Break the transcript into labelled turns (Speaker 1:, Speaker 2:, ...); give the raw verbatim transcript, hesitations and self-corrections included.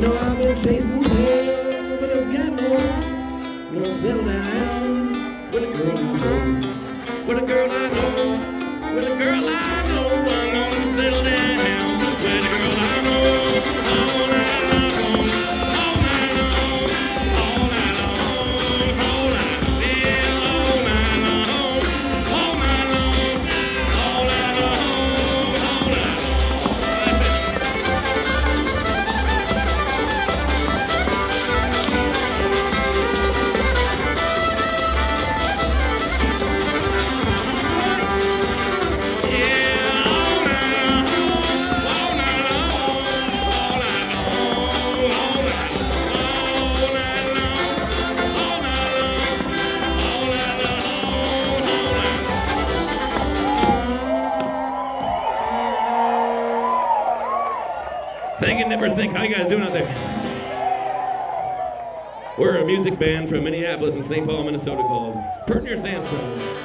Speaker 1: know I've been chasing tail, but it's getting old. Gonna settle down with a girl I know, with a girl I know, with a girl I know. I'm gonna settle down with a girl I know. All night long, all night long, all night long, all night long, yeah, all night long, all night long, all night long, all night long. Thank you, Nipper Sync. How you guys doing out there? We're a music band from Minneapolis and Saint Paul, Minnesota called Pertner Sandstone.